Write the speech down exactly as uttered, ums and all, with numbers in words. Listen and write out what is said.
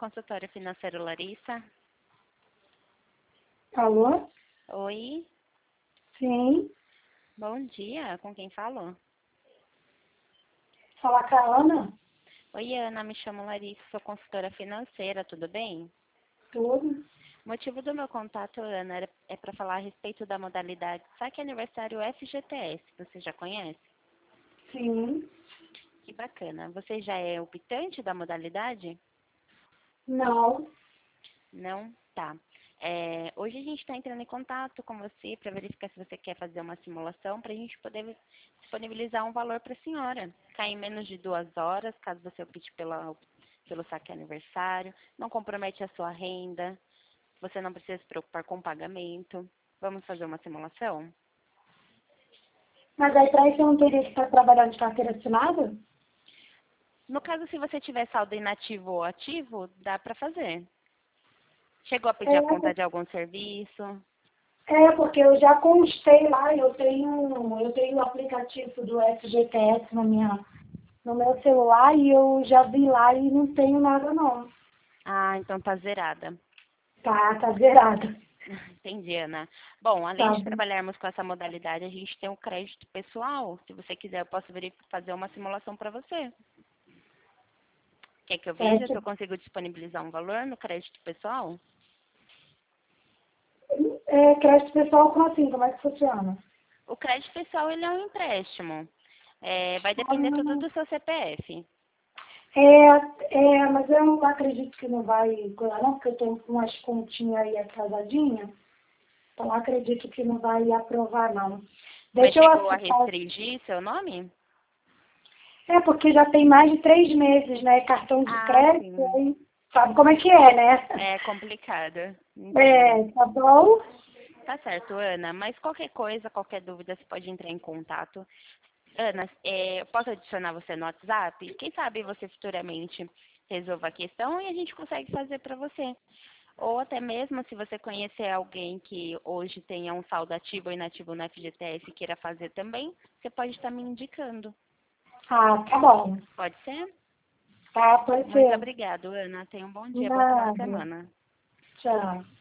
consultório financeiro Larissa. Alô? Oi, Sim. bom dia. Com quem falo? Falar com a Ana? Oi, Ana, me chamo Larissa, sou consultora financeira, tudo bem? Tudo. O motivo do meu contato, Ana, era- é para falar a respeito da modalidade Saque Aniversário F G T S. Você já conhece? Sim. Que bacana. Você já é optante da modalidade? Não. Não? Tá. É, hoje a gente está entrando em contato com você para verificar se você quer fazer uma simulação para a gente poder disponibilizar um valor para a senhora. Cai em menos de duas horas, caso você opte pela, pelo saque aniversário. Não compromete a sua renda. Você não precisa se preocupar com o pagamento. Vamos fazer uma simulação? Mas aí para isso eu não teria que estar trabalhando de carteira assinada? No caso, se você tiver saldo inativo ou ativo, dá para fazer. Chegou a pedir É, a conta de algum serviço? é, porque eu já constei lá, eu tenho, eu tenho o aplicativo do F G T S na minha, no meu celular e eu já vi lá e não tenho nada não. Ah, então tá zerada. Tá, tá zerado. Entendi, Ana. Bom, além Tá de bom. trabalharmos com essa modalidade, a gente tem o crédito pessoal. Se você quiser, eu posso verificar, fazer uma simulação para você. Quer que eu veja se eu Certo. consigo disponibilizar um valor no crédito pessoal? É, crédito pessoal, como assim? Como é que funciona? O crédito pessoal, ele é um empréstimo. É, vai depender tudo Ah, do seu C P F. É, é, mas eu não acredito que não vai colar não, porque eu tenho umas continhas aí atrasadinhas, então acredito que não vai aprovar não. Mas Deixa eu chegou a acessar. restringir seu nome? É, porque já tem mais de três meses, né? Cartão de Ah, crédito, sim. aí sabe como é que é, né? É complicado. Entendo. É, tá bom? Tá certo, Ana. Mas qualquer coisa, qualquer dúvida, você pode entrar em contato. Ana, é, eu posso adicionar você no WhatsApp? Quem sabe você futuramente resolva a questão e a gente consegue fazer para você. Ou até mesmo se você conhecer alguém que hoje tenha um saldo ativo ou inativo no F G T S e queira fazer também, você pode estar me indicando. Ah, tá bom. Pode ser? Tá, pode Muito ser. obrigada, Ana. Tenha um bom dia, boa final de Nada. semana. Tchau.